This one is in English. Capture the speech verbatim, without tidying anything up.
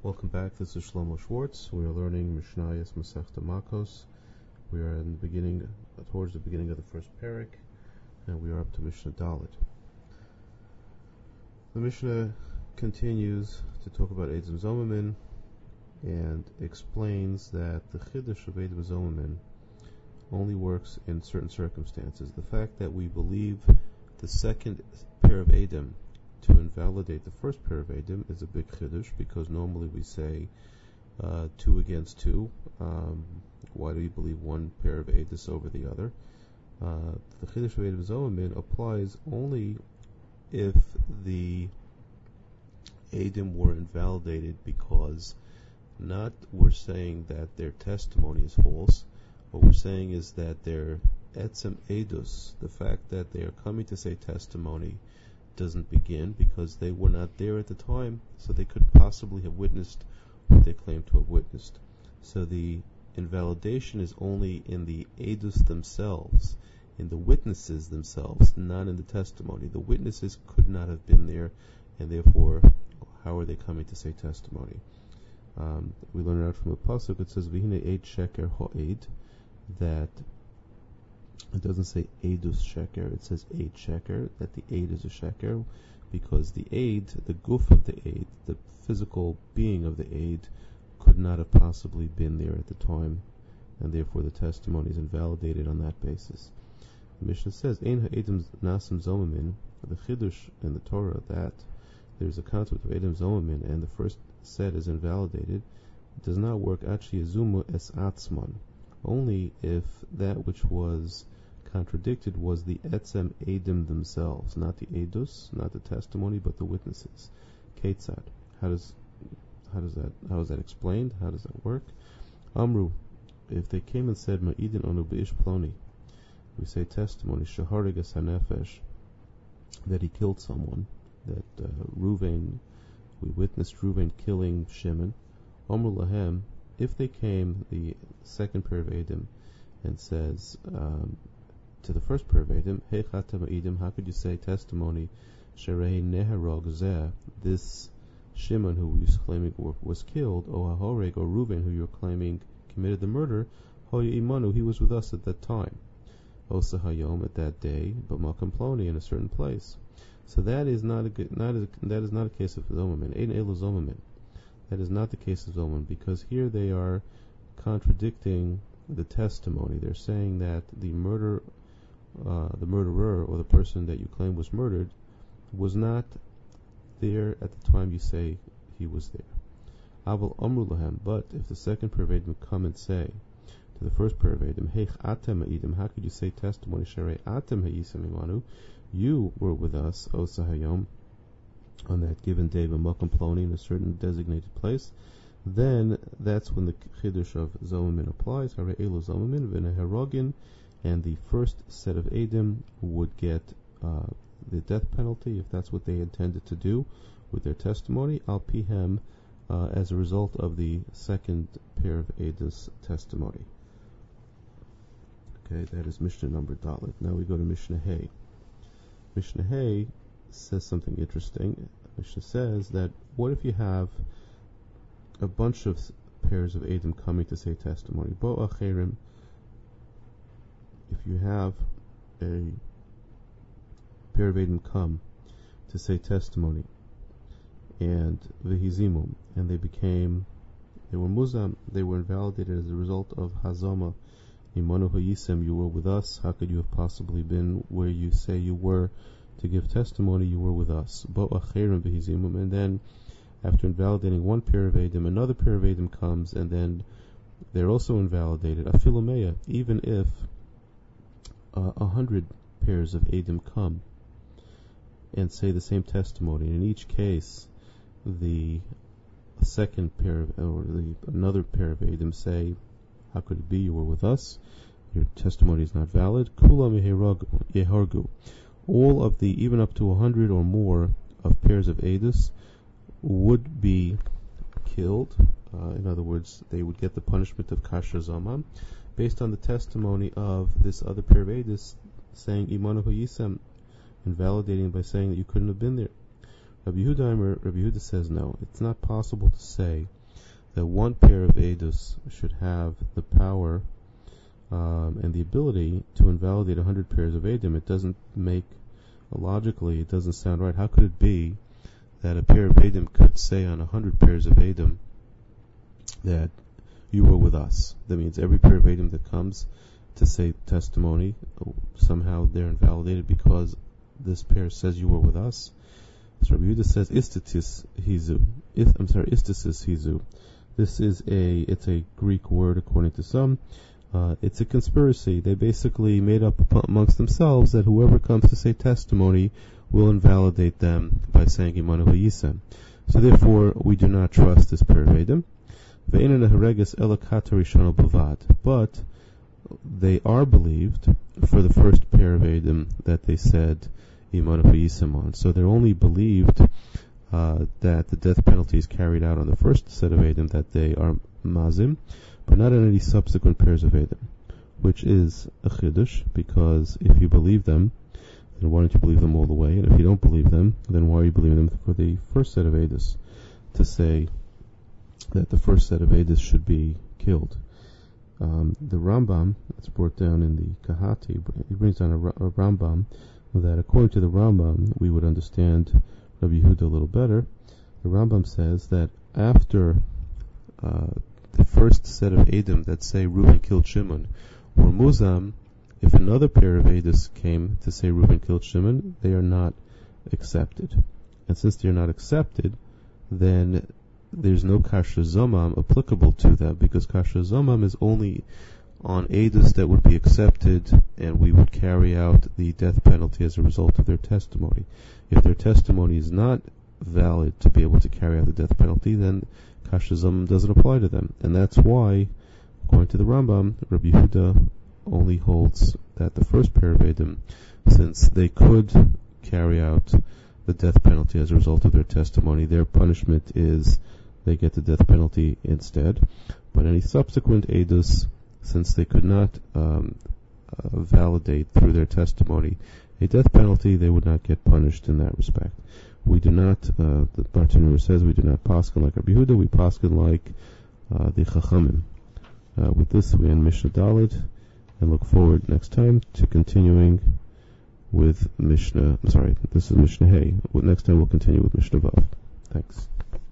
Welcome back. This is Shlomo Schwartz. We are learning Mishnayos Masechta Makos. We are in the beginning, towards the beginning of the first parak, and we are up to Mishnah Dalet. The Mishnah continues to talk about Eidim Zomamin and explains that the Chiddush of Eidim Zomamin only works in certain circumstances. The fact that we believe the second pair of Eidim to invalidate the first pair of Eidim is a big Chiddush, because normally we say uh, two against two. Um, why do you believe one pair of Eidim over the other? Uh, the Chiddush of Eidim Zomamin applies only if the Eidim were invalidated because not we're saying that their testimony is false. What we're saying is that their etzem edus, the fact that they are coming to say testimony, doesn't begin because they were not there at the time, so they could possibly have witnessed what they claim to have witnessed. So the invalidation is only in the edus themselves, in the witnesses themselves, not in the testimony. The witnesses could not have been there, and therefore, how are they coming to say testimony? Um, we learn out from the pasuk. It says "V'hine eid sheker ha'ed," that it doesn't say edus sheker, it says eid sheker, that the aid is a sheker, because the aid, the goof of the aid, the physical being of the aid, could not have possibly been there at the time, and therefore the testimony is invalidated on that basis. The Mishnah says, Ein ha'edim nasim zomamin, the chiddush in the Torah that there's a concept of edim zomamin, and the first set is invalidated, does not work actually azumu es atzman, only if that which was contradicted was the etzem edim themselves, not the edus, not the testimony, but the witnesses. Ketzad. How does how does that how is that explained? How does that work? Amru, if they came and said ma'idin onu beish ploni, we say testimony shaharigas hanefesh, that he killed someone, that uh, Ruvain, we witnessed Ruvain killing Shimon. Amru lahem, if they came, the second pair of edim, and says um, to the first pair of Eidim, Hey Chatam Eidim, how could you say testimony, Sherei Neharog Zeh, this Shimon who you're claiming was killed, O Hahoreg, or Reuven who you're claiming committed the murder, Hoya Imanu, he was with us at that time, Osa Hayom, at that day, but Makam Ploni, in a certain place. So that is not a good, not a, that is not a case of Zomamin. Ein Elu Zomamin. That is not the case of Zomamin, because here they are contradicting the testimony. They're saying that the murder Uh, the murderer, or the person that you claim was murdered, was not there at the time you say he was there. Aval amru lahem, but if the second pair of Eidim come and say to the first pair of Eidim, Hey atem ha'edim, how could you say testimony, Sherei atem ha'yisam imanu, you were with us, O Sahayom, on that given day, b'makom ploni, in a certain designated place, then that's when the chiddush of Zomamin applies, Harei elu Zomamin v'neherogin, and the first set of Eidim would get uh, the death penalty if that's what they intended to do with their testimony, al pihem, uh, as a result of the second pair of Eidim testimony. Okay, that is Mishnah number Dalet. Now we go to Mishnah Hay. Mishnah Hay says something interesting. Mishnah says that what if you have a bunch of pairs of Eidim coming to say testimony? Bo acherim, if you have a pair of Eidim come to say testimony, and v'hizimum, and they became, they were muzam, they were invalidated as a result of hazama, imanu ha'yisem, you were with us, how could you have possibly been where you say you were to give testimony, you were with us. Bo acherim v'hizimum, and then after invalidating one pair of Eidim, another pair of Eidim comes, and then they're also invalidated, afilumeya, even if Uh, a hundred pairs of Eidim come and say the same testimony. In each case, the second pair of, or the another pair of Eidim say, "How could it be you were with us? Your testimony is not valid." Kulam yehargu. All of the, even up to a hundred or more of pairs of Eidus would be killed. Uh, in other words, they would get the punishment of kasher zaman, based on the testimony of this other pair of Eidus saying Imanu Yisem, invalidating by saying that you couldn't have been there. Rabbi Yehuda, Rabbi Yehuda says no. It's not possible to say that one pair of edus should have the power um, and the ability to invalidate a hundred pairs of edim. It doesn't make logically. It doesn't sound right. How could it be that a pair of edim could say on a hundred pairs of edim that you were with us? That means every pair of edim that comes to say testimony, somehow they're invalidated because this pair says you were with us. So Rabbi Yehuda says istatis hizu. If, I'm sorry, istasis hizu. This is a it's a Greek word according to some. Uh, it's a conspiracy. They basically made up amongst themselves that whoever comes to say testimony will invalidate them by saying Imanu Hayisem. So therefore, we do not trust this pair of edim. Ve'enan hareges ela kata rishono bavad. But they are believed for the first pair of edim that they said Imanu Hayisem on. So they're only believed uh, that the death penalty is carried out on the first set of edim, that they are mazim, but not on any subsequent pairs of edim, which is a chiddush, because if you believe them, then why don't you believe them all the way? And if you don't believe them, then why are you believing them for the first set of edus, to say that the first set of edus should be killed? Um, the Rambam, that's brought down in the Kahati, he brings down a, a Rambam, that according to the Rambam, we would understand Rabbi Yehuda a little better. The Rambam says that after uh, the first set of edim that say Reuben killed Shimon were muzam, if another pair of edus came to say Reuben killed Shimon, they are not accepted. And since they are not accepted, then there's no kasher zomam applicable to them, because kasher zomam is only on edus that would be accepted, and we would carry out the death penalty as a result of their testimony. If their testimony is not valid to be able to carry out the death penalty, then kasher zomam doesn't apply to them. And that's why, according to the Rambam, Rabbi Yehuda only holds that the first pair of edim, since they could carry out the death penalty as a result of their testimony, their punishment is they get the death penalty instead. But any subsequent edus, since they could not um, uh, validate through their testimony a death penalty, they would not get punished in that respect. We do not, uh, the Bartanur says, we do not paskin like Rabbi Yehuda, we paskin like uh, the Chachamim. Uh, with this, we end Mishnah Daled, and look forward next time to continuing with Mishnah, I'm sorry, this is Mishnah Hay. Next time we'll continue with Mishnah Vav. Thanks.